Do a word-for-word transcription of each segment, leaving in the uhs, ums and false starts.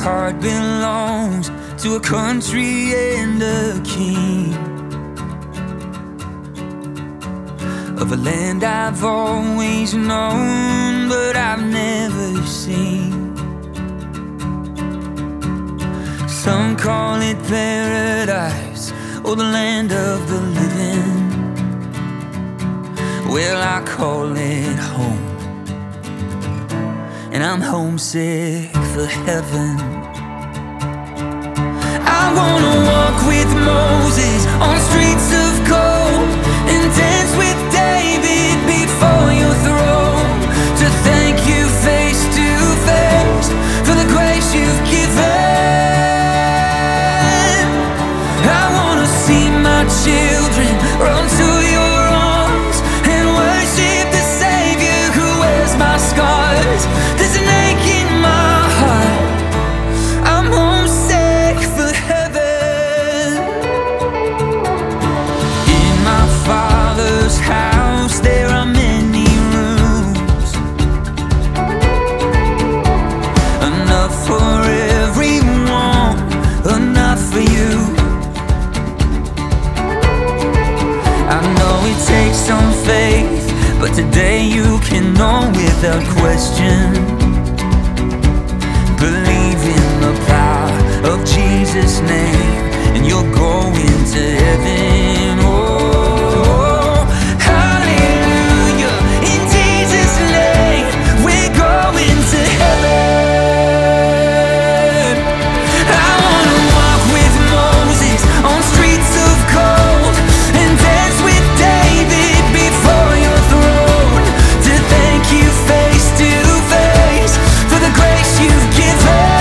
heart belongs to a country and a king, of a land I've always known but I've never seen. Some call it paradise or the land of the living. Well, I call it home, and I'm homesick for heaven. I wanna walk with Moses on streets of gold and dance with David before your throne, to thank you face to face for the grace you've given. I wanna see my children run to your arms and worship the Savior who wears my scars. There's an ache in my heart, I'm homesick for heaven. In my Father's house there are many rooms, enough for everyone, enough for you. I know it takes some faith, but today you can know without question. Believe in the power of Jesus' name and you're going to heaven. Oh, hallelujah, in Jesus' name we're going to heaven. I wanna walk with Moses on streets of gold and dance with David before your throne, to thank you face to face for the grace you've given.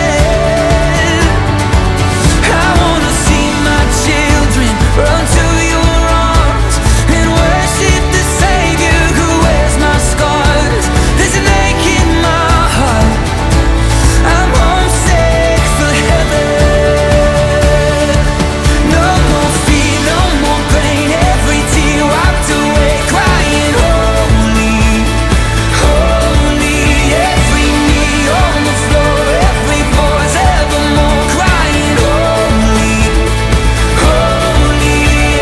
I wanna see my children run to your arms and worship the Savior who wears my scars. There's an ache in my heart, I'm homesick for heaven. No more fear, no more pain, every tear wiped away, crying holy, holy. Every knee on the floor, every voice evermore, crying holy, holy.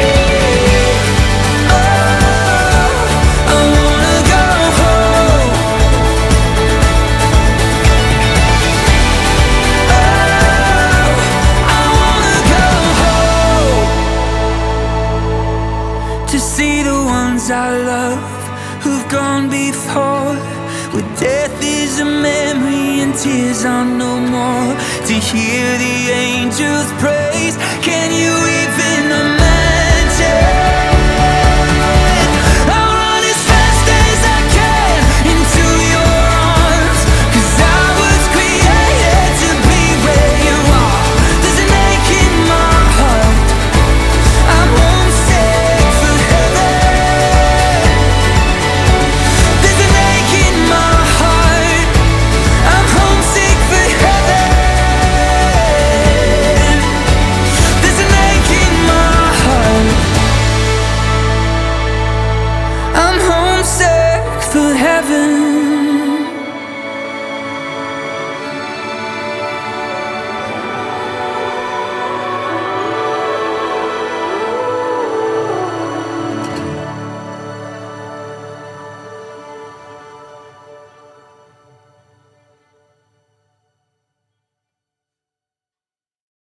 Oh, I wanna go home. Oh, I wanna go home, to see the ones I love who've gone before, where death is a memory and tears are no more, to hear the angels praise. Can you even imagine? I'll run as fast as I can into your arms, 'cause I was created to be where you are. There's an ache in my heart, I'm homesick for heaven. There's an ache in my heart, I'm homesick for heaven. There's an ache in my heart, I'm homesick for heaven.